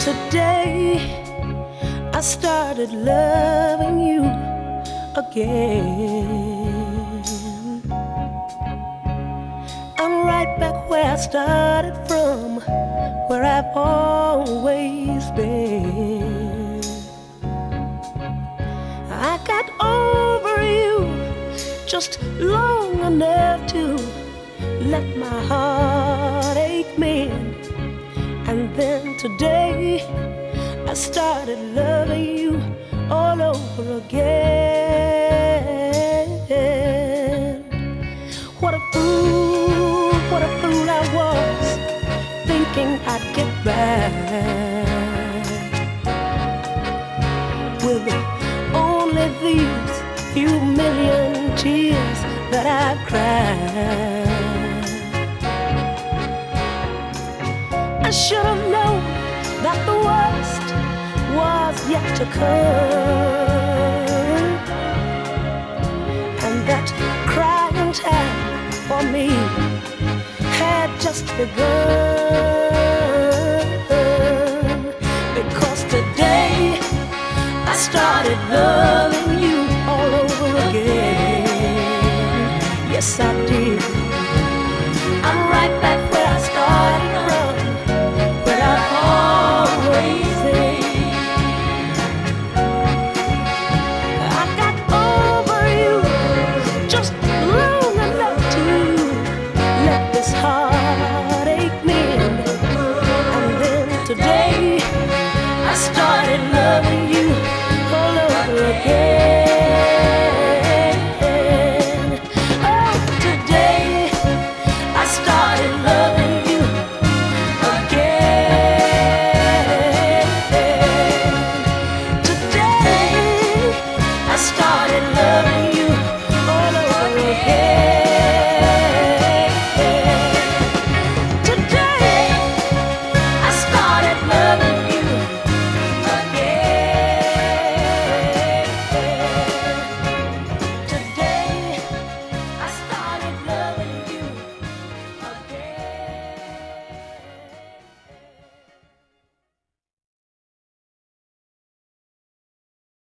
Today I started loving you again. I'm right back where I started from, where I've always been. I got over you just long enough to let my heart ache mend. And then today I started loving you all over again. What a fool I was, thinking I'd get back with only these few million tears that I've cried. I should have known that the worst was yet to come, and that crying time for me had just begun. Because today I started loving you all over again. Yes, I did. I'm right back